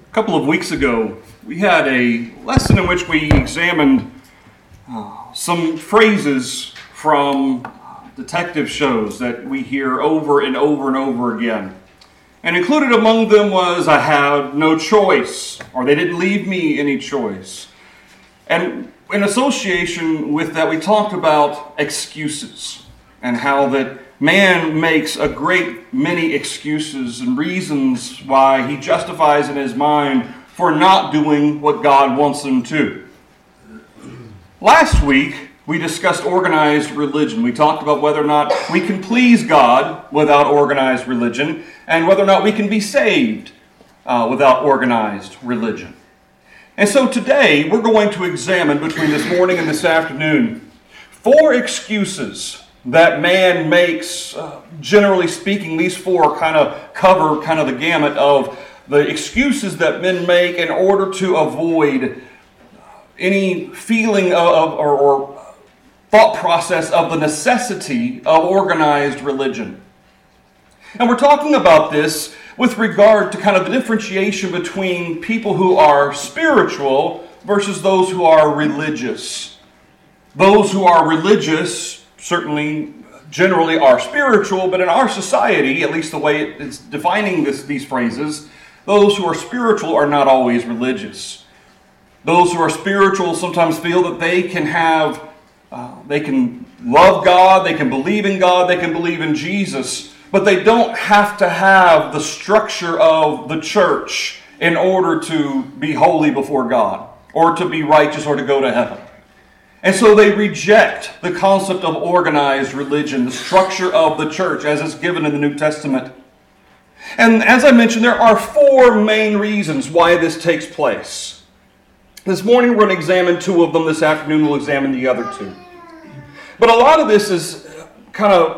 A couple of weeks ago, we had a lesson in which we examined some phrases from detective shows that we hear over and over and over again. And included among them was, "I had no choice," or "they didn't leave me any choice." And in association with that, we talked about excuses and how that man makes a great many excuses and reasons why he justifies in his mind for not doing what God wants him to. Last week, we discussed organized religion. We talked about whether or not we can please God without organized religion, and whether or not we can be saved without organized religion. And so today, we're going to examine, between this morning and this afternoon, 4 excuses that man makes. Generally speaking, these 4 cover the gamut of the excuses that men make in order to avoid any feeling of or thought process of the necessity of organized religion. And we're talking about this with regard to the differentiation between people who are spiritual versus those who are religious. Those who are religious certainly generally are spiritual, but in our society, at least the way it's defining these phrases, those who are spiritual are not always religious. Those who are spiritual sometimes feel that they can love God, they can believe in God, they can believe in Jesus, but they don't have to have the structure of the church in order to be holy before God, or to be righteous, or to go to heaven. And so they reject the concept of organized religion, the structure of the church as is given in the New Testament. And as I mentioned, there are 4 main reasons why this takes place. This morning we're going to examine 2 of them. This afternoon we'll examine the other 2. But a lot of this is I'm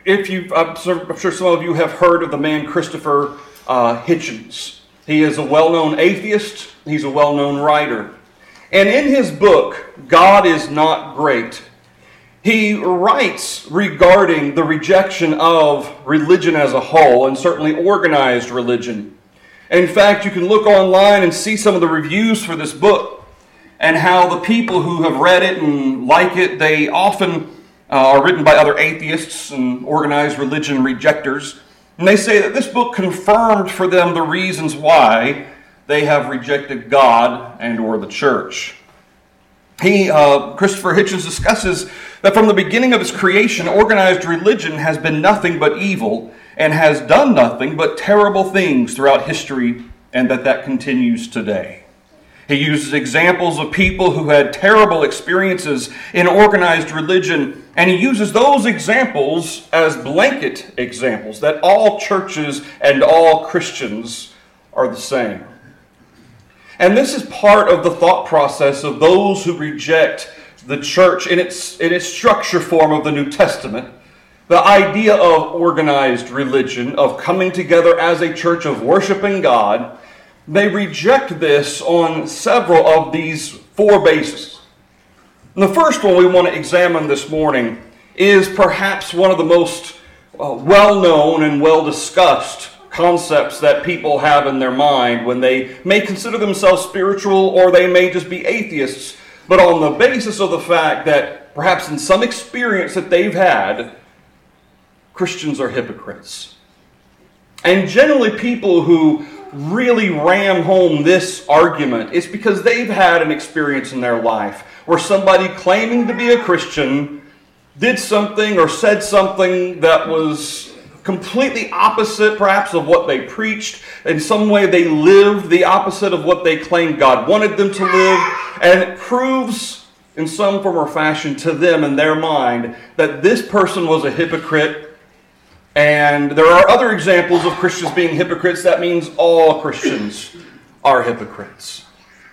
sure some of you have heard of the man Christopher Hitchens. He is a well-known atheist. He's a well-known writer. And in his book, God is Not Great, he writes regarding the rejection of religion as a whole, and certainly organized religion. In fact, you can look online and see some of the reviews for this book, and how the people who have read it and like it, they often are written by other atheists and organized religion rejectors. And they say that this book confirmed for them the reasons why they have rejected God and or the church. Christopher Hitchens discusses that from the beginning of its creation, organized religion has been nothing but evil and has done nothing but terrible things throughout history, and that continues today. He uses examples of people who had terrible experiences in organized religion, and he uses those examples as blanket examples, that all churches and all Christians are the same. And this is part of the thought process of those who reject the church in its structure form of the New Testament. The idea of organized religion, of coming together as a church, of worshiping God, they reject this on several of these 4 bases. And the first one we want to examine this morning is perhaps one of the most well-known and well-discussed concepts that people have in their mind when they may consider themselves spiritual, or they may just be atheists, but on the basis of the fact that perhaps in some experience that they've had, Christians are hypocrites. And generally people who really ram home this argument, it's because they've had an experience in their life where somebody claiming to be a Christian did something or said something that was completely opposite, perhaps, of what they preached. In some way, they lived the opposite of what they claimed God wanted them to live. And it proves, in some form or fashion, to them in their mind, that this person was a hypocrite. And there are other examples of Christians being hypocrites. That means all Christians are hypocrites.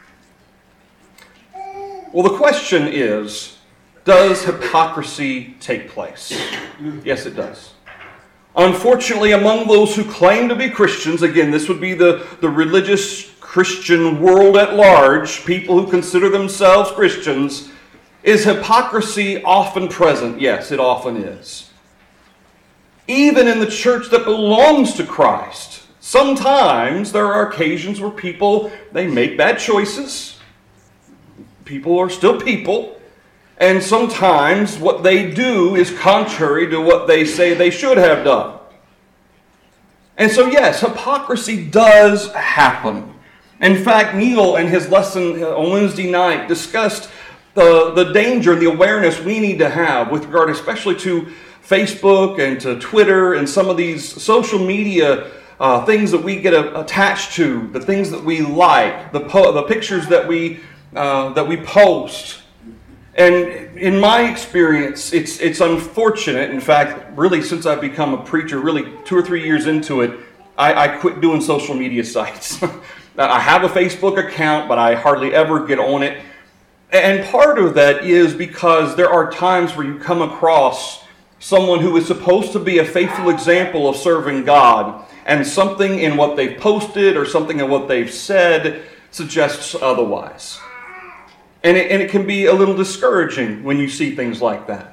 Well, the question is, does hypocrisy take place? Yes, it does. Unfortunately, among those who claim to be Christians, again, this would be the religious Christian world at large, people who consider themselves Christians, is hypocrisy often present? Yes, it often is. Even in the church that belongs to Christ, Sometimes there are occasions where people, they make bad choices. People are still people. And sometimes what they do is contrary to what they say they should have done. And so yes, hypocrisy does happen. In fact, Neil in his lesson on Wednesday night discussed the danger and the awareness we need to have with regard especially to Facebook and to Twitter and some of these social media things that we get attached to, the things that we like, the pictures that we post. And in my experience, it's unfortunate. In fact, really since I've become a preacher, really 2 or 3 years into it, I quit doing social media sites. I have a Facebook account, but I hardly ever get on it. And part of that is because there are times where you come across someone who is supposed to be a faithful example of serving God, and something in what they've posted or something in what they've said suggests otherwise. And it can be a little discouraging when you see things like that.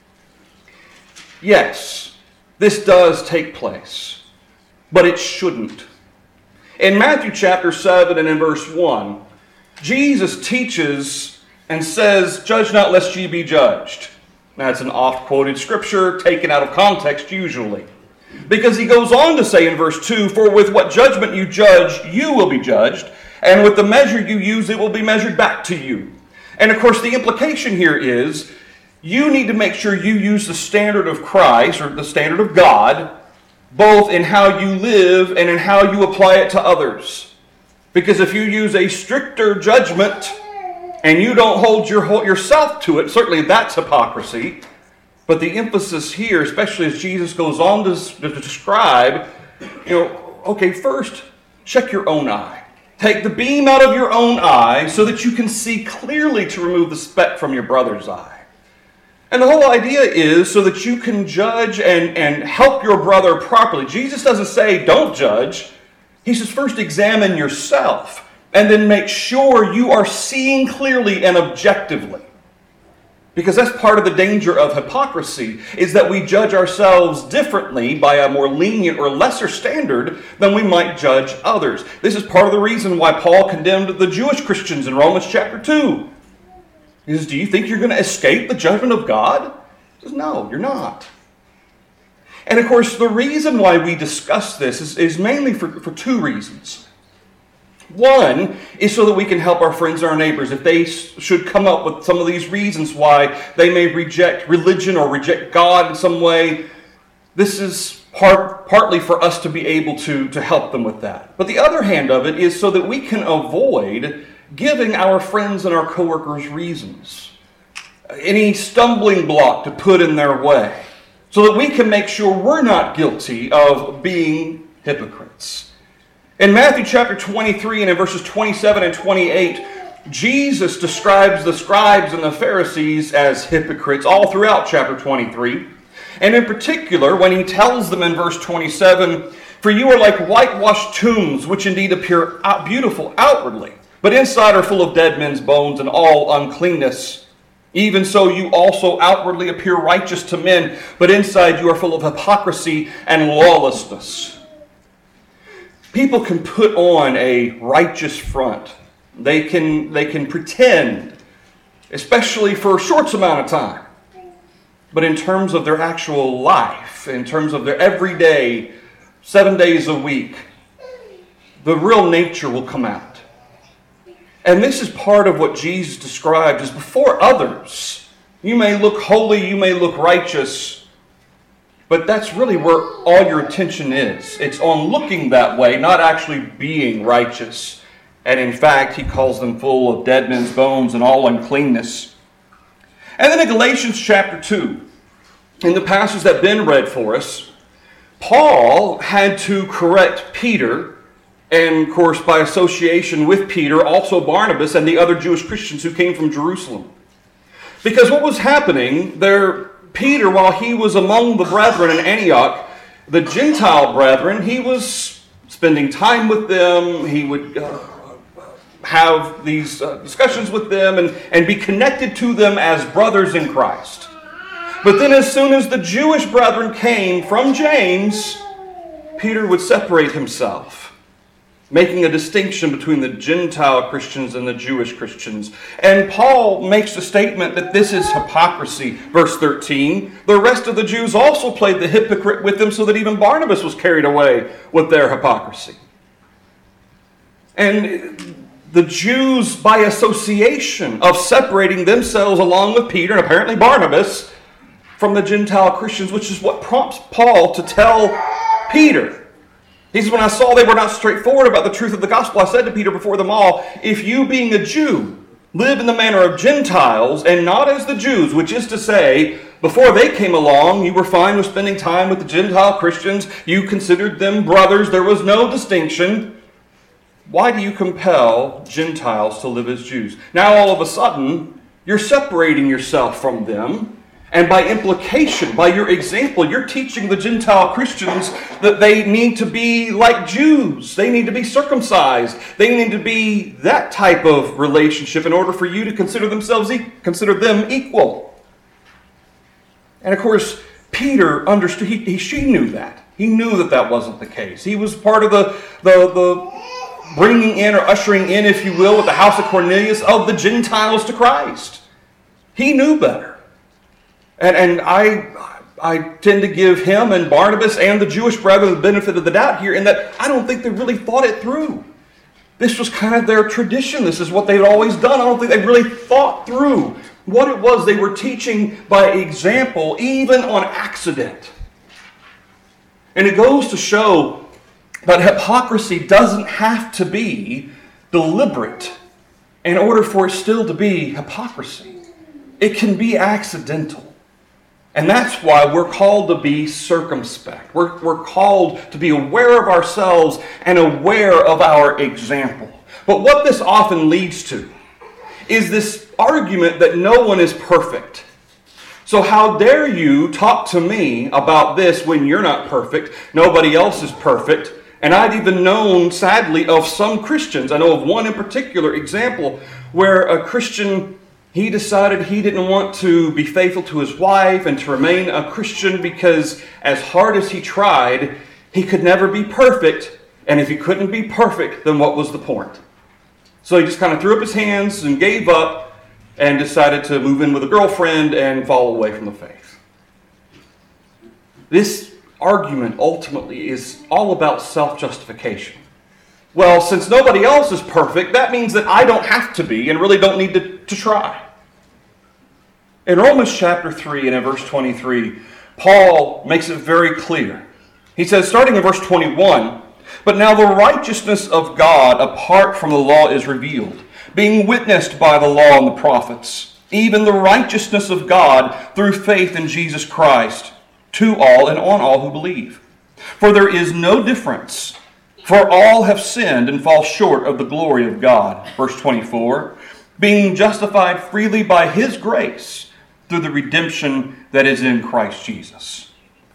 Yes, this does take place, but it shouldn't. In Matthew chapter 7 and in verse 1, Jesus teaches and says, "Judge not lest ye be judged." That's an oft-quoted scripture taken out of context usually. Because he goes on to say in verse 2, "For with what judgment you judge, you will be judged, and with the measure you use, it will be measured back to you." And of course, the implication here is you need to make sure you use the standard of Christ, or the standard of God, both in how you live and in how you apply it to others. Because if you use a stricter judgment and you don't hold yourself to it, certainly that's hypocrisy. But the emphasis here, especially as Jesus goes on to describe, okay, first, check your own eye. Take the beam out of your own eye so that you can see clearly to remove the speck from your brother's eye. And the whole idea is so that you can judge and help your brother properly. Jesus doesn't say don't judge. He says first examine yourself and then make sure you are seeing clearly and objectively. Because that's part of the danger of hypocrisy, is that we judge ourselves differently by a more lenient or lesser standard than we might judge others. This is part of the reason why Paul condemned the Jewish Christians in Romans chapter 2. He says, do you think you're going to escape the judgment of God? He says, no, you're not. And of course, the reason why we discuss this is mainly for two reasons. One is so that we can help our friends and our neighbors if they should come up with some of these reasons why they may reject religion or reject God in some way. This is partly for us to be able to help them with that. But the other hand of it is so that we can avoid giving our friends and our coworkers reasons, any stumbling block to put in their way, so that we can make sure we're not guilty of being hypocrites. In Matthew chapter 23 and in verses 27 and 28, Jesus describes the scribes and the Pharisees as hypocrites all throughout chapter 23. And in particular, when he tells them in verse 27, "For you are like whitewashed tombs, which indeed appear beautiful outwardly, but inside are full of dead men's bones and all uncleanness. Even so you also outwardly appear righteous to men, but inside you are full of hypocrisy and lawlessness." People can put on a righteous front. They can pretend, especially for a short amount of time. But in terms of their actual life, in terms of their everyday, 7 days a week, the real nature will come out. And this is part of what Jesus described as before others. You may look holy, you may look righteous, but that's really where all your attention is. It's on looking that way, not actually being righteous. And in fact, he calls them full of dead men's bones and all uncleanness. And then in Galatians chapter 2, in the passage that Ben read for us, Paul had to correct Peter, and of course by association with Peter, also Barnabas and the other Jewish Christians who came from Jerusalem. Because what was happening there, Peter, while he was among the brethren in Antioch, the Gentile brethren, he was spending time with them. He would have these discussions with them and be connected to them as brothers in Christ. But then as soon as the Jewish brethren came from James, Peter would separate himself, making a distinction between the Gentile Christians and the Jewish Christians. And Paul makes the statement that this is hypocrisy. Verse 13, the rest of the Jews also played the hypocrite with them, so that even Barnabas was carried away with their hypocrisy. And the Jews, by association of separating themselves along with Peter and apparently Barnabas from the Gentile Christians, which is what prompts Paul to tell Peter. He says, when I saw they were not straightforward about the truth of the gospel, I said to Peter before them all, if you being a Jew live in the manner of Gentiles and not as the Jews, which is to say, before they came along, you were fine with spending time with the Gentile Christians, you considered them brothers, there was no distinction. Why do you compel Gentiles to live as Jews? Now all of a sudden, you're separating yourself from them. And by implication, by your example, you're teaching the Gentile Christians that they need to be like Jews. They need to be circumcised. They need to be that type of relationship in order for you to consider them equal. And of course, Peter understood. She knew that. He knew that that wasn't the case. He was part of the bringing in or ushering in, if you will, with the house of Cornelius of the Gentiles to Christ. He knew better. And I tend to give him and Barnabas and the Jewish brethren the benefit of the doubt here in that I don't think they really thought it through. This was kind of their tradition. This is what they'd always done. I don't think they really thought through what it was they were teaching by example, even on accident. And it goes to show that hypocrisy doesn't have to be deliberate in order for it still to be hypocrisy. It can be accidental. And that's why we're called to be circumspect. We're called to be aware of ourselves and aware of our example. But what this often leads to is this argument that no one is perfect. So how dare you talk to me about this when you're not perfect? Nobody else is perfect. And I've even known, sadly, of some Christians. I know of one in particular example where a Christian, he decided he didn't want to be faithful to his wife and to remain a Christian because as hard as he tried, he could never be perfect. And if he couldn't be perfect, then what was the point? So he just kind of threw up his hands and gave up and decided to move in with a girlfriend and fall away from the faith. This argument ultimately is all about self-justification. Well, since nobody else is perfect, that means that I don't have to be and really don't need to try. In Romans chapter 3 and in verse 23, Paul makes it very clear. He says, starting in verse 21, but now the righteousness of God apart from the law is revealed, being witnessed by the law and the prophets, even the righteousness of God through faith in Jesus Christ, to all and on all who believe. For there is no difference, for all have sinned and fall short of the glory of God. Verse 24, being justified freely by His grace through the redemption that is in Christ Jesus.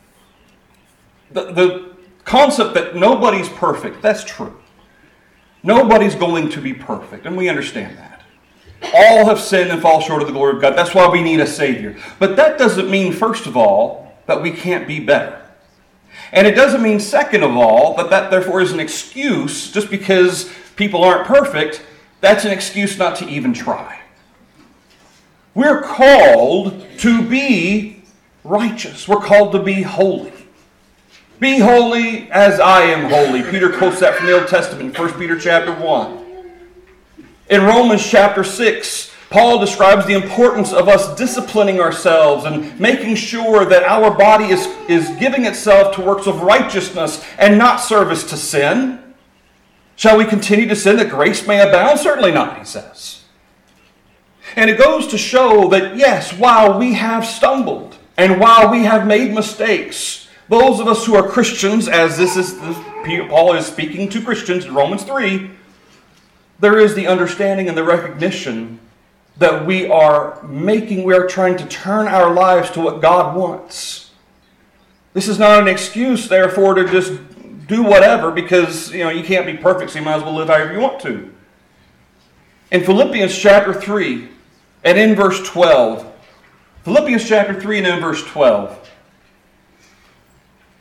The concept that nobody's perfect, that's true. Nobody's going to be perfect, and we understand that. All have sinned and fall short of the glory of God. That's why we need a Savior. But that doesn't mean, first of all, that we can't be better. And it doesn't mean, second of all, that therefore is an excuse, just because people aren't perfect, that's an excuse not to even try. We're called to be righteous. We're called to be holy. Be holy as I am holy. Peter quotes that from the Old Testament, 1 Peter chapter 1. In Romans chapter 6, Paul describes the importance of us disciplining ourselves and making sure that our body is giving itself to works of righteousness and not service to sin. Shall we continue to sin that grace may abound? Certainly not, he says. And it goes to show that, yes, while we have stumbled and while we have made mistakes, those of us who are Christians, as Paul is speaking to Christians in Romans 3, there is the understanding and the recognition that we are trying to turn our lives to what God wants. This is not an excuse, therefore, to just do whatever because, you can't be perfect, so you might as well live however you want to. In Philippians chapter 3 and in verse 12, Philippians chapter 3 and in verse 12,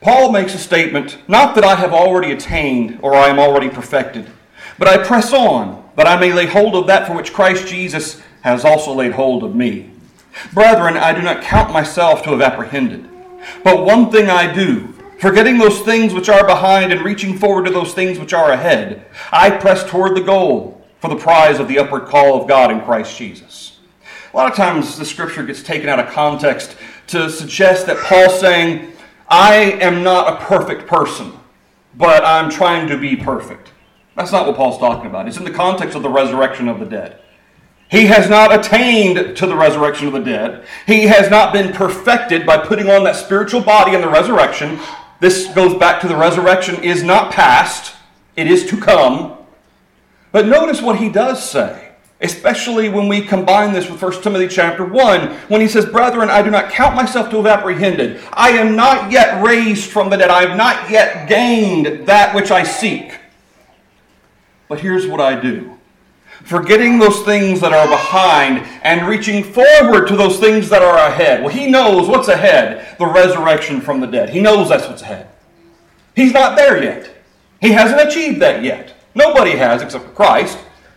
Paul makes a statement, not that I have already attained or I am already perfected, but I press on, that I may lay hold of that for which Christ Jesus has also laid hold of me. Brethren, I do not count myself to have apprehended, but one thing I do, forgetting those things which are behind and reaching forward to those things which are ahead, I press toward the goal for the prize of the upward call of God in Christ Jesus. A lot of times the scripture gets taken out of context to suggest that Paul's saying, I am not a perfect person, but I'm trying to be perfect. That's not what Paul's talking about. It's in the context of the resurrection of the dead. He has not attained to the resurrection of the dead. He has not been perfected by putting on that spiritual body in the resurrection. This goes back to the resurrection is not past, it is to come. But notice what he does say, especially when we combine this with 1 Timothy chapter 1, when he says, Brethren, I do not count myself to have apprehended. I am not yet raised from the dead. I have not yet gained that which I seek. But here's what I do. Forgetting those things that are behind and reaching forward to those things that are ahead. Well, he knows what's ahead, the resurrection from the dead. He knows that's what's ahead. He's not there yet. He hasn't achieved that yet. Nobody has except for Christ.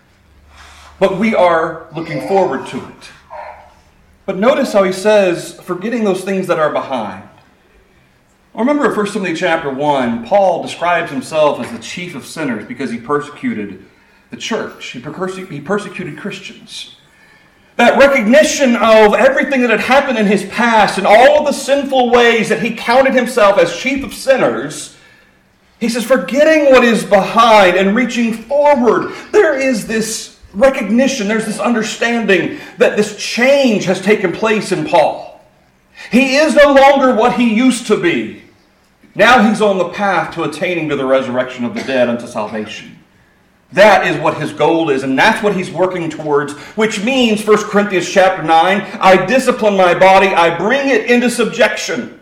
But we are looking forward to it. But notice how he says, forgetting those things that are behind. Remember in 1 Timothy chapter 1, Paul describes himself as the chief of sinners because he persecuted the church. He persecuted Christians. That recognition of everything that had happened in his past and all of the sinful ways that he counted himself as chief of sinners, he says, forgetting what is behind and reaching forward, there is this recognition, there's this understanding that this change has taken place in Paul. He is no longer what he used to be. Now he's on the path to attaining to the resurrection of the dead unto salvation. That is what his goal is, and that's what he's working towards, which means, 1 Corinthians chapter 9, I discipline my body, I bring it into subjection.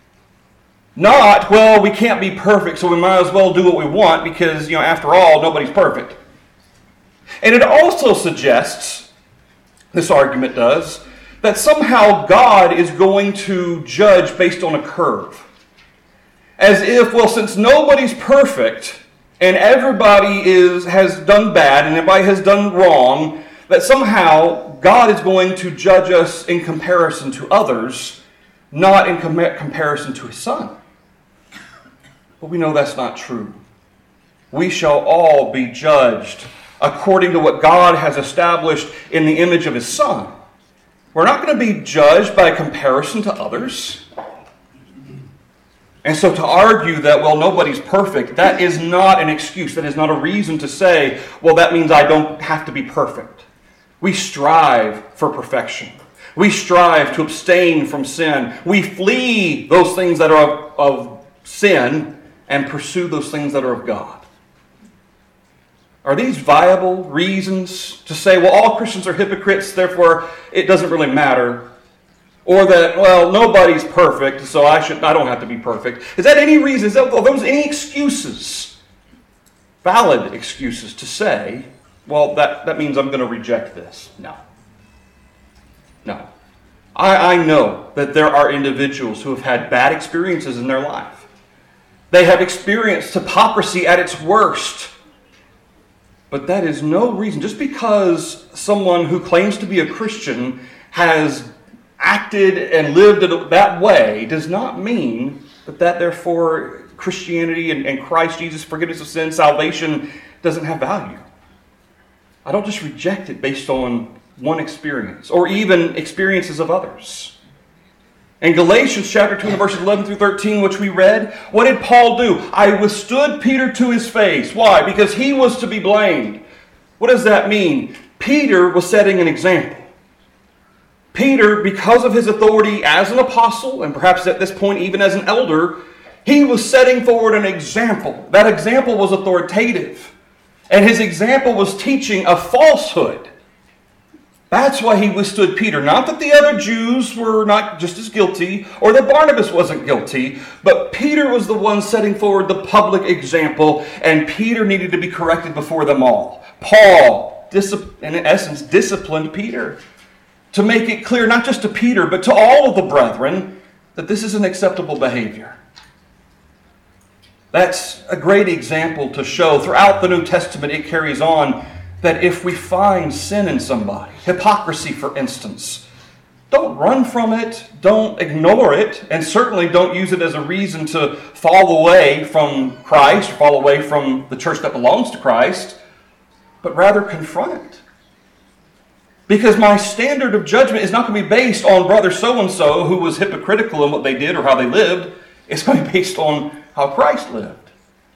Not, well, we can't be perfect, so we might as well do what we want because, after all, nobody's perfect. And it also suggests, this argument does, that somehow God is going to judge based on a curve. As if, well, since nobody's perfect and everybody has done bad and everybody has done wrong, that somehow God is going to judge us in comparison to others, not in comparison to his Son. But we know that's not true. We shall all be judged according to what God has established in the image of his Son. We're not going to be judged by comparison to others. And so to argue that, well, nobody's perfect, that is not an excuse. That is not a reason to say, well, that means I don't have to be perfect. We strive for perfection. We strive to abstain from sin. We flee those things that are of sin and pursue those things that are of God. Are these viable reasons to say, well, all Christians are hypocrites, therefore it doesn't really matter? Or that, well, nobody's perfect, so I don't have to be perfect. Is that any reason? Are those any excuses? Valid excuses to say, well, that means I'm going to reject this. No. I know that there are individuals who have had bad experiences in their life. They have experienced hypocrisy at its worst. But that is no reason. Just because someone who claims to be a Christian has acted and lived that way does not mean that therefore Christianity and Christ Jesus, forgiveness of sin, salvation doesn't have value. I don't just reject it based on one experience or even experiences of others. In Galatians chapter 2, verses 11 through 13, which we read, what did Paul do? I withstood Peter to his face. Why? Because he was to be blamed. What does that mean? Peter was setting an example. Peter, because of his authority as an apostle, and perhaps at this point even as an elder, he was setting forward an example. That example was authoritative. And his example was teaching a falsehood. That's why he withstood Peter. Not that the other Jews were not just as guilty, or that Barnabas wasn't guilty, but Peter was the one setting forward the public example, and Peter needed to be corrected before them all. Paul, in essence, disciplined Peter to make it clear, not just to Peter, but to all of the brethren, that this is an acceptable behavior. That's a great example to show. Throughout the New Testament, it carries on that if we find sin in somebody, hypocrisy for instance, don't run from it, don't ignore it, and certainly don't use it as a reason to fall away from Christ, fall away from the church that belongs to Christ, but rather confront it. Because my standard of judgment is not going to be based on brother so-and-so who was hypocritical in what they did or how they lived. It's going to be based on how Christ lived.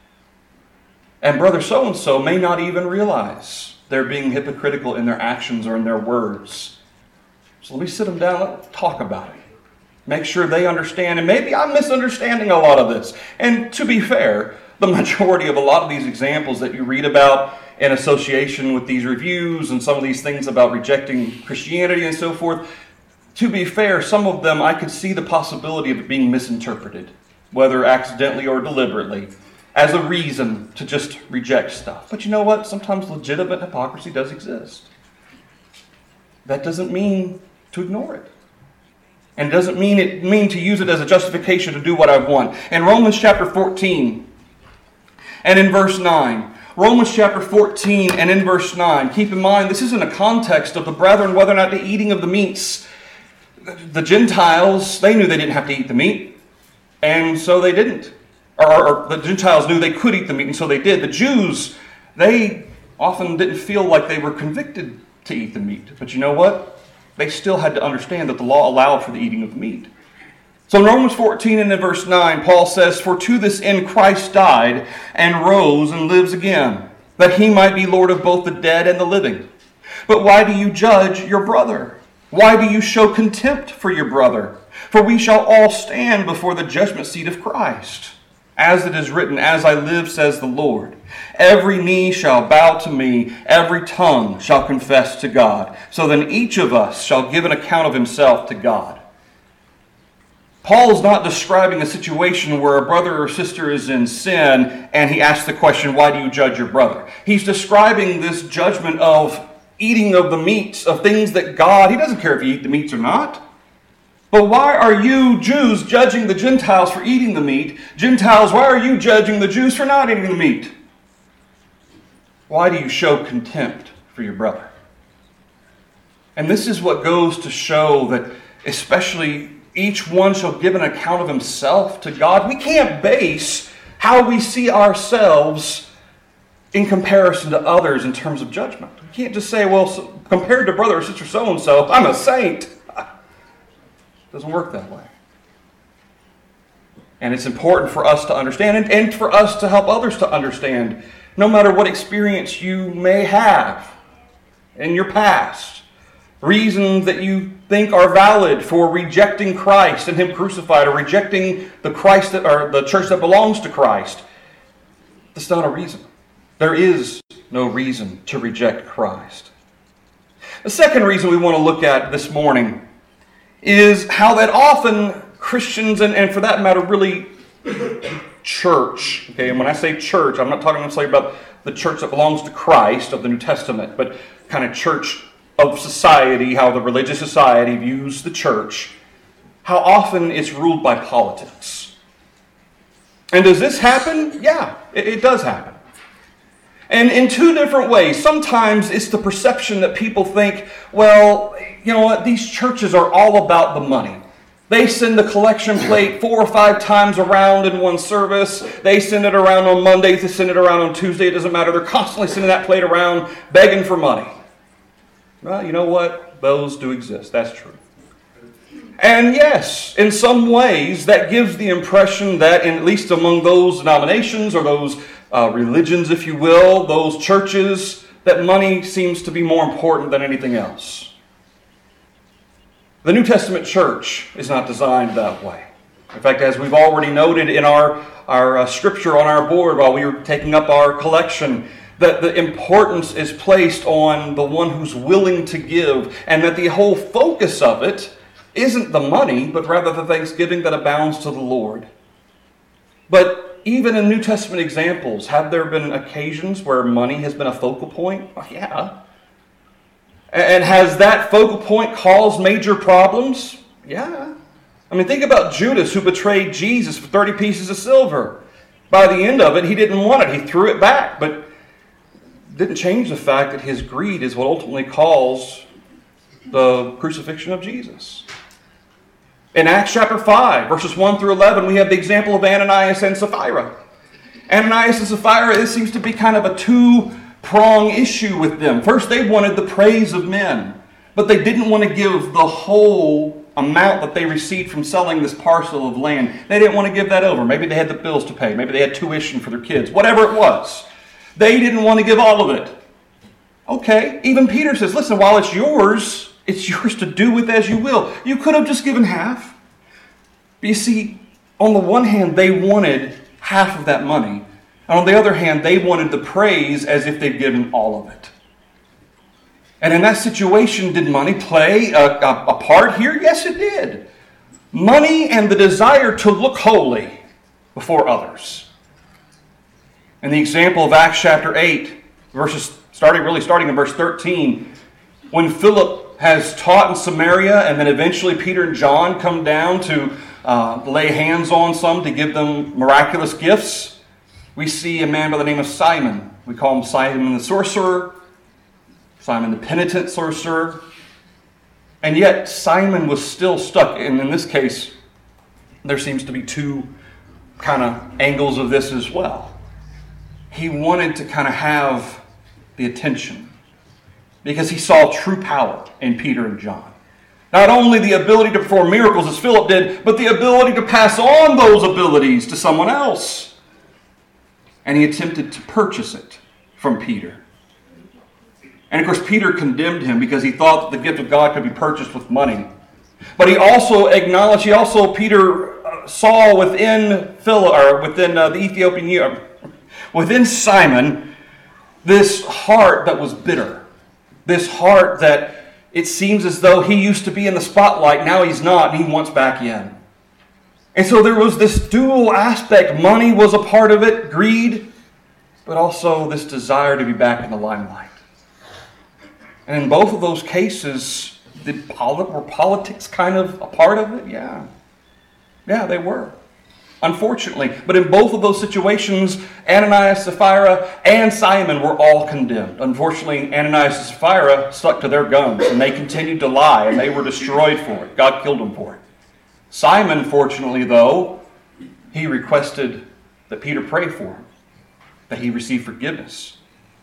And brother so-and-so may not even realize they're being hypocritical in their actions or in their words. So let me sit them down, let's talk about it. Make sure they understand, and maybe I'm misunderstanding a lot of this. And to be fair, the majority of a lot of these examples that you read about in association with these reviews and some of these things about rejecting Christianity and so forth, to be fair, some of them I could see the possibility of it being misinterpreted, whether accidentally or deliberately, as a reason to just reject stuff. But you know what? Sometimes legitimate hypocrisy does exist. That doesn't mean to ignore it. And it doesn't mean to use it as a justification to do what I want. In Romans chapter 14 and in verse 9, Romans chapter 14 and in verse 9, keep in mind this is in a context of the brethren, whether or not the eating of the meats. The Gentiles, they knew they didn't have to eat the meat, and so they didn't. Or the Gentiles knew they could eat the meat, and so they did. The Jews, they often didn't feel like they were convicted to eat the meat. But you know what? They still had to understand that the law allowed for the eating of the meat. So in Romans 14 and in verse 9, Paul says, "For to this end Christ died and rose and lives again, that he might be Lord of both the dead and the living. But why do you judge your brother? Why do you show contempt for your brother? For we shall all stand before the judgment seat of Christ. As it is written, as I live, says the Lord, every knee shall bow to me, every tongue shall confess to God. So then each of us shall give an account of himself to God." Paul is not describing a situation where a brother or sister is in sin and he asks the question, why do you judge your brother? He's describing this judgment of eating of the meats, of things that God, he doesn't care if you eat the meats or not. But why are you Jews judging the Gentiles for eating the meat? Gentiles, why are you judging the Jews for not eating the meat? Why do you show contempt for your brother? And this is what goes to show that especially each one shall give an account of himself to God. We can't base how we see ourselves in comparison to others in terms of judgment. We can't just say, well, compared to brother or sister so-and-so, I'm a saint. It doesn't work that way. And it's important for us to understand and for us to help others to understand, no matter what experience you may have in your past, reasons that you think are valid for rejecting Christ and Him crucified, or rejecting the Christ or the church that belongs to Christ. That's not a reason. There is no reason to reject Christ. The second reason we want to look at this morning is how that often Christians, and for that matter, really church, okay, and when I say church, I'm not talking necessarily about the church that belongs to Christ of the New Testament, but kind of church of society, how the religious society views the church, how often it's ruled by politics. And does this happen? Yeah, it does happen. And in two different ways. Sometimes it's the perception that people think, well, you know what, these churches are all about the money. They send the collection plate 4 or 5 times around in one service. They send it around on Mondays. They send it around on Tuesday. It doesn't matter. They're constantly sending that plate around, begging for money. Well, you know what? Those do exist. That's true. And yes, in some ways, that gives the impression that, at least among those denominations or those religions, if you will, those churches, that money seems to be more important than anything else. The New Testament church is not designed that way. In fact, as we've already noted in our scripture on our board while we were taking up our collection, that the importance is placed on the one who's willing to give, and that the whole focus of it isn't the money, but rather the thanksgiving that abounds to the Lord. But even in New Testament examples, have there been occasions where money has been a focal point? Oh, yeah. And has that focal point caused major problems? Yeah. I mean, think about Judas, who betrayed Jesus for 30 pieces of silver. By the end of it, he didn't want it. He threw it back, but didn't change the fact that his greed is what ultimately caused the crucifixion of Jesus. In Acts chapter 5, verses 1 through 11, we have the example of Ananias and Sapphira. Ananias and Sapphira, this seems to be kind of a two-prong issue with them. First, they wanted the praise of men, but they didn't want to give the whole amount that they received from selling this parcel of land. They didn't want to give that over. Maybe they had the bills to pay. Maybe they had tuition for their kids. Whatever it was. They didn't want to give all of it. Okay, even Peter says, listen, while it's yours to do with as you will. You could have just given half. But you see, on the one hand, they wanted half of that money. And on the other hand, they wanted the praise as if they'd given all of it. And in that situation, did money play a part here? Yes, it did. Money and the desire to look holy before others. And the example of Acts chapter 8, starting in verse 13, when Philip has taught in Samaria, and then eventually Peter and John come down to lay hands on some to give them miraculous gifts, we see a man by the name of Simon. We call him Simon the sorcerer, Simon the penitent sorcerer. And yet Simon was still stuck. And in this case, there seems to be two kind of angles of this as well. He wanted to kind of have the attention because he saw true power in Peter and John. Not only the ability to perform miracles as Philip did, but the ability to pass on those abilities to someone else. And he attempted to purchase it from Peter. And of course, Peter condemned him because he thought that the gift of God could be purchased with money. But he also acknowledged, Peter saw within the Ethiopian, within Simon, this heart that was bitter. This heart that it seems as though he used to be in the spotlight, now he's not, and he wants back in. And so there was this dual aspect. Money was a part of it, greed, but also this desire to be back in the limelight. And in both of those cases, were politics kind of a part of it? Yeah. Yeah, they were. Unfortunately. But in both of those situations, Ananias, Sapphira, and Simon were all condemned. Unfortunately, Ananias and Sapphira stuck to their guns, and they continued to lie, and they were destroyed for it. God killed them for it. Simon, fortunately, though, he requested that Peter pray for him, that he receive forgiveness.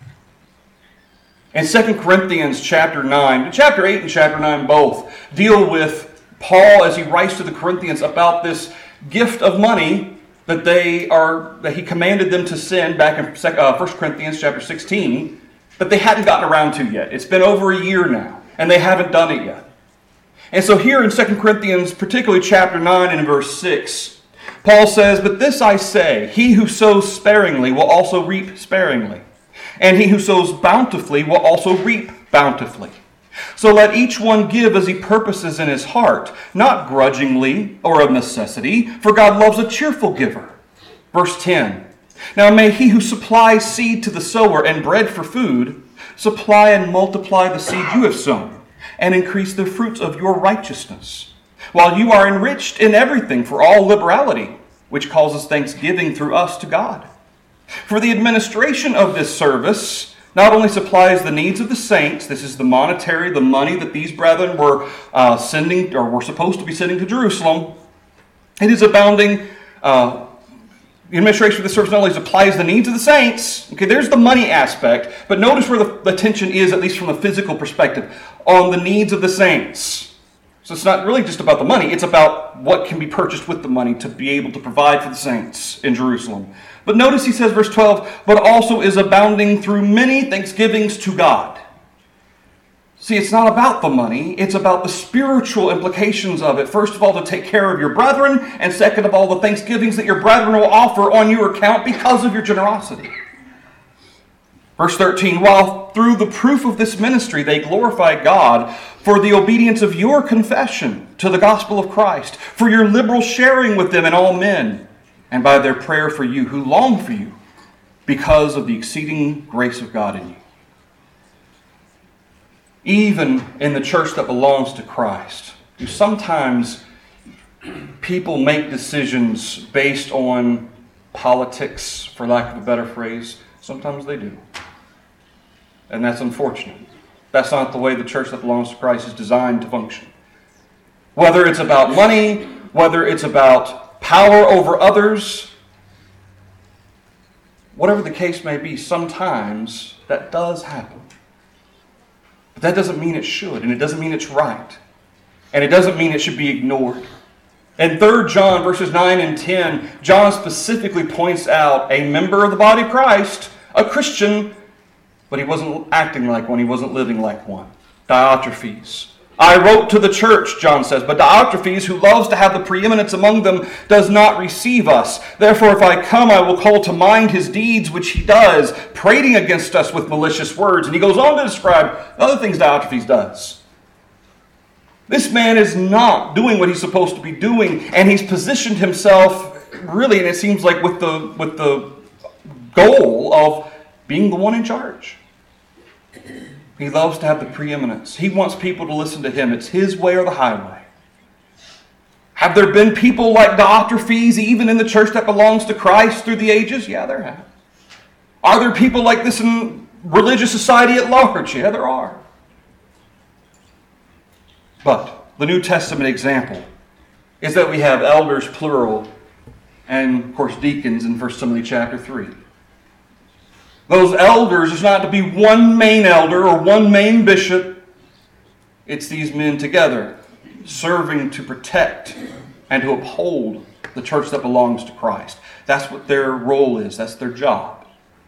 In 2 Corinthians chapter 9, chapter 8 and chapter 9 both deal with Paul as he writes to the Corinthians about this gift of money that he commanded them to send back in 1 Corinthians chapter 16 that they hadn't gotten around to yet. It's been over a year now, and they haven't done it yet. And so here in 2 Corinthians, particularly chapter 9 and verse 6, Paul says, "But this I say, he who sows sparingly will also reap sparingly. And he who sows bountifully will also reap bountifully. So let each one give as he purposes in his heart, not grudgingly or of necessity, for God loves a cheerful giver." Verse 10, "Now may he who supplies seed to the sower and bread for food, supply and multiply the seed you have sown, and increase the fruits of your righteousness, while you are enriched in everything for all liberality, which causes thanksgiving through us to God. For the administration of this service not only supplies the needs of the saints," this is the money that these brethren were sending, or were supposed to be sending to Jerusalem. It is abounding. The administration of the service not only supplies the needs of the saints. Okay, there's the money aspect, but notice where the tension is, at least from a physical perspective, on the needs of the saints. So it's not really just about the money, it's about what can be purchased with the money to be able to provide for the saints in Jerusalem. But notice he says, verse 12, "but also is abounding through many thanksgivings to God." See, it's not about the money, it's about the spiritual implications of it. First of all, to take care of your brethren, and second of all, the thanksgivings that your brethren will offer on your account because of your generosity. Verse 13, "While through the proof of this ministry they glorify God for the obedience of your confession to the gospel of Christ, for your liberal sharing with them and all men, and by their prayer for you who long for you because of the exceeding grace of God in you." Even in the church that belongs to Christ, sometimes people make decisions based on politics, for lack of a better phrase. Sometimes they do. And that's unfortunate. That's not the way the church that belongs to Christ is designed to function. Whether it's about money, whether it's about power over others, whatever the case may be, sometimes that does happen. But that doesn't mean it should, and it doesn't mean it's right. And it doesn't mean it should be ignored. In 3 John verses 9 and 10, John specifically points out a member of the body of Christ, a Christian, but he wasn't acting like one, he wasn't living like one. Diotrephes. I wrote to the church, John says, but Diotrephes, who loves to have the preeminence among them, does not receive us. Therefore, if I come, I will call to mind his deeds, which he does, prating against us with malicious words. And he goes on to describe other things Diotrephes does. This man is not doing what he's supposed to be doing, and he's positioned himself, really, and it seems like with the goal of being the one in charge. He loves to have the preeminence. He wants people to listen to him. It's his way or the highway. Have there been people like Diotrephes even in the church that belongs to Christ through the ages? Yeah, there have. Are there people like this in religious society at large? Yeah, there are. But the New Testament example is that we have elders, plural, and, of course, deacons in 1 Timothy chapter 3. Those elders is not to be one main elder or one main bishop. It's these men together, serving to protect and to uphold the church that belongs to Christ. That's what their role is. That's their job.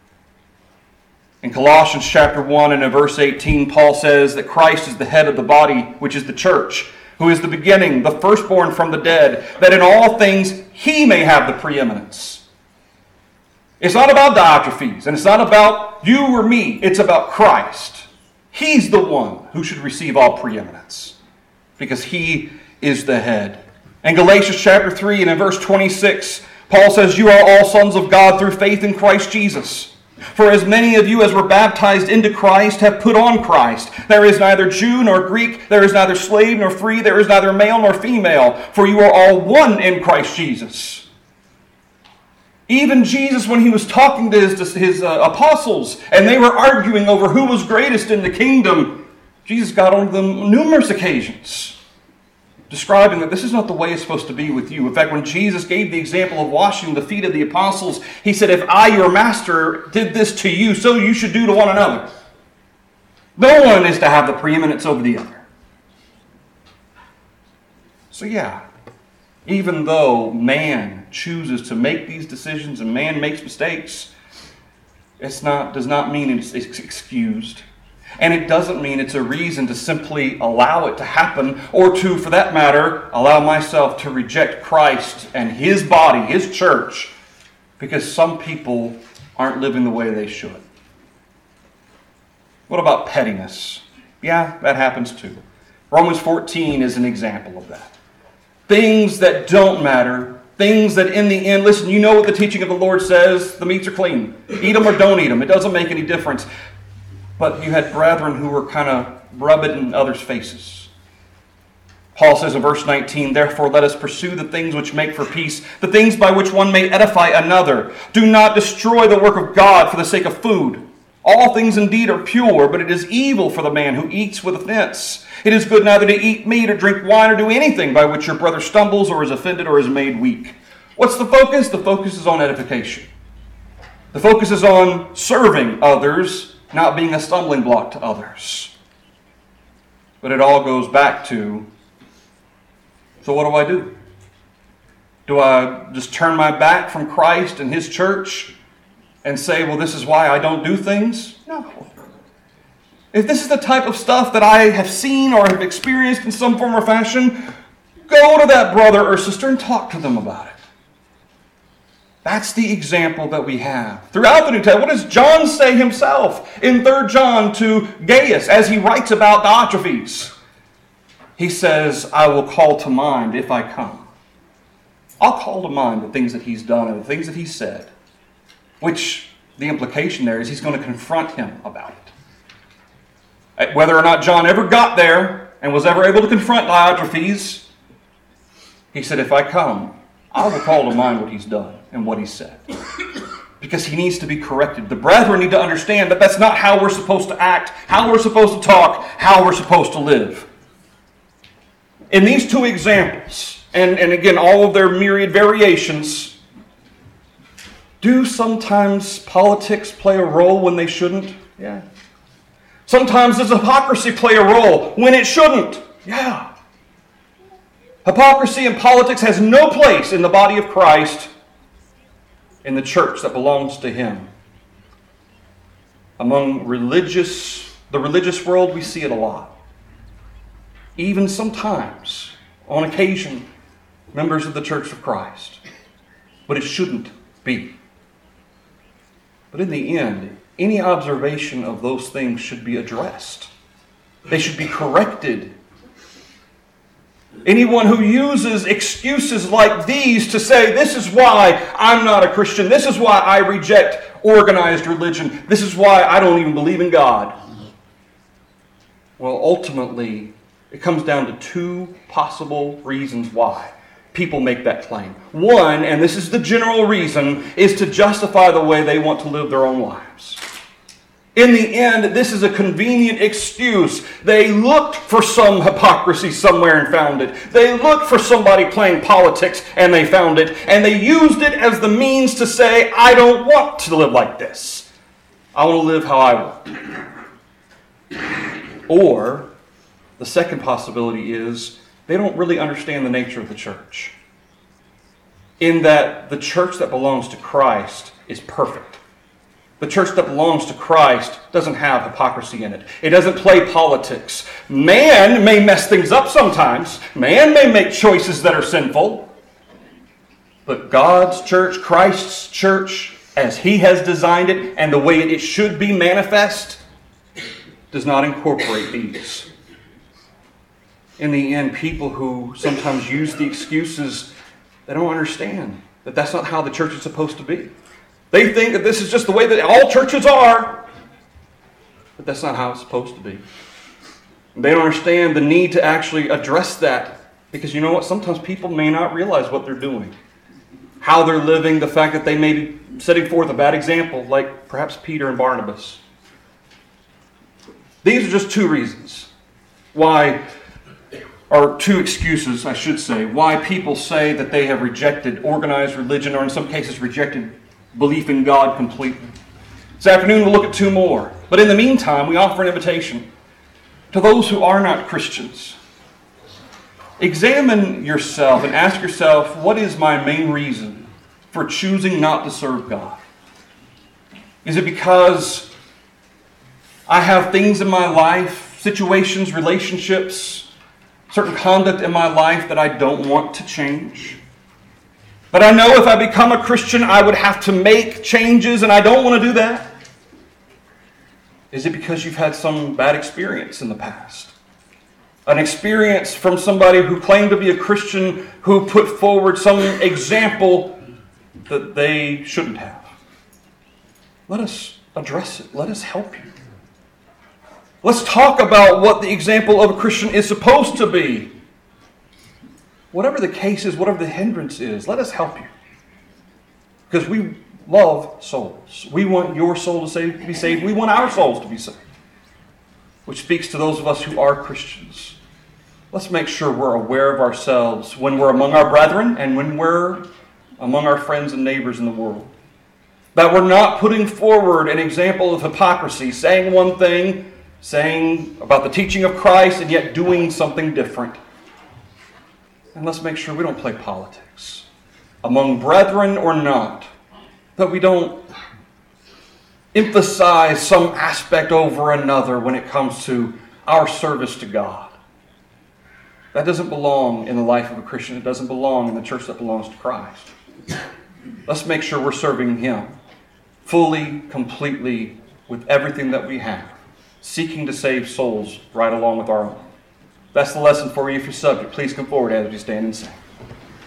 In Colossians chapter 1 and in verse 18, Paul says that Christ is the head of the body, which is the church, who is the beginning, the firstborn from the dead, that in all things he may have the preeminence. It's not about Diotrephes, and it's not about you or me. It's about Christ. He's the one who should receive all preeminence, because he is the head. In Galatians chapter 3 and in verse 26, Paul says, you are all sons of God through faith in Christ Jesus. For as many of you as were baptized into Christ have put on Christ. There is neither Jew nor Greek, there is neither slave nor free, there is neither male nor female, for you are all one in Christ Jesus. Even Jesus, when he was talking to his apostles, and they were arguing over who was greatest in the kingdom, Jesus got on them numerous occasions, describing that this is not the way it's supposed to be with you. In fact, when Jesus gave the example of washing the feet of the apostles, he said, if I, your master, did this to you, so you should do to one another. No one is to have the preeminence over the other. So yeah, even though man chooses to make these decisions and man makes mistakes, does not mean it's excused. And it doesn't mean it's a reason to simply allow it to happen, or to, for that matter, allow myself to reject Christ and his body, his church, because some people aren't living the way they should. What about pettiness? Yeah, that happens too. Romans 14 is an example of that. Things that don't matter, things that in the end, listen, you know what the teaching of the Lord says, the meats are clean. Eat them or don't eat them. It doesn't make any difference. But you had brethren who were kind of rubbing it in others' faces. Paul says in verse 19, therefore let us pursue the things which make for peace, the things by which one may edify another. Do not destroy the work of God for the sake of food. All things indeed are pure, but it is evil for the man who eats with offense. It is good neither to eat meat or drink wine or do anything by which your brother stumbles or is offended or is made weak. What's the focus? The focus is on edification. The focus is on serving others, not being a stumbling block to others. But it all goes back to, so what do I do? Do I just turn my back from Christ and his church and say, well, this is why I don't do things? No. If this is the type of stuff that I have seen or have experienced in some form or fashion, go to that brother or sister and talk to them about it. That's the example that we have. Throughout the New Testament, what does John say himself in 3 John to Gaius as he writes about Diotrephes? He says, I will call to mind if I come. I'll call to mind the things that he's done and the things that he said, which the implication there is he's going to confront him about it. Whether or not John ever got there and was ever able to confront Diotrephes, he said, if I come, I will call to mind what he's done. in what he said. Because he needs to be corrected. The brethren need to understand that that's not how we're supposed to act, how we're supposed to talk, how we're supposed to live. In these two examples, and again, all of their myriad variations, do sometimes politics play a role when they shouldn't? Yeah. Sometimes does hypocrisy play a role when it shouldn't? Yeah. Hypocrisy and politics has no place in the body of Christ, in the church that belongs to Him. Among the religious world, we see it a lot. Even sometimes, on occasion, members of the Church of Christ. But it shouldn't be. But in the end, any observation of those things should be addressed. They should be corrected. Anyone who uses excuses like these to say, this is why I'm not a Christian, this is why I reject organized religion, this is why I don't even believe in God. Well, ultimately, it comes down to two possible reasons why people make that claim. One, and this is the general reason, is to justify the way they want to live their own lives. In the end, this is a convenient excuse. They looked for some hypocrisy somewhere and found it. They looked for somebody playing politics and they found it. And they used it as the means to say, I don't want to live like this. I want to live how I want. Or, the second possibility is, they don't really understand the nature of the church. In that the church that belongs to Christ is perfect. The church that belongs to Christ doesn't have hypocrisy in it. It doesn't play politics. Man may mess things up sometimes. Man may make choices that are sinful. But God's church, Christ's church, as He has designed it and the way it should be manifest, does not incorporate these. In the end, people who sometimes use the excuses, they don't understand that that's not how the church is supposed to be. They think that this is just the way that all churches are. But that's not how it's supposed to be. They don't understand the need to actually address that. Because you know what? Sometimes people may not realize what they're doing. How they're living, the fact that they may be setting forth a bad example, like perhaps Peter and Barnabas. These are just two reasons why, or two excuses, I should say, why people say that they have rejected organized religion, or in some cases rejected belief in God completely. This afternoon we'll look at two more. But in the meantime, we offer an invitation to those who are not Christians. Examine yourself and ask yourself, what is my main reason for choosing not to serve God? Is it because I have things in my life, situations, relationships, certain conduct in my life that I don't want to change? But I know if I become a Christian, I would have to make changes, and I don't want to do that. Is it because you've had some bad experience in the past? An experience from somebody who claimed to be a Christian who put forward some example that they shouldn't have. Let us address it. Let us help you. Let's talk about what the example of a Christian is supposed to be. Whatever the case is, whatever the hindrance is, let us help you. Because we love souls. We want your soul to be saved. We want our souls to be saved. Which speaks to those of us who are Christians. Let's make sure we're aware of ourselves when we're among our brethren and when we're among our friends and neighbors in the world. That we're not putting forward an example of hypocrisy, saying one thing, saying about the teaching of Christ, and yet doing something different. And let's make sure we don't play politics, among brethren or not. That we don't emphasize some aspect over another when it comes to our service to God. That doesn't belong in the life of a Christian. It doesn't belong in the church that belongs to Christ. Let's make sure we're serving Him fully, completely, with everything that we have, seeking to save souls right along with our own. That's the lesson for you if you're subject. Please come forward as we stand and sing.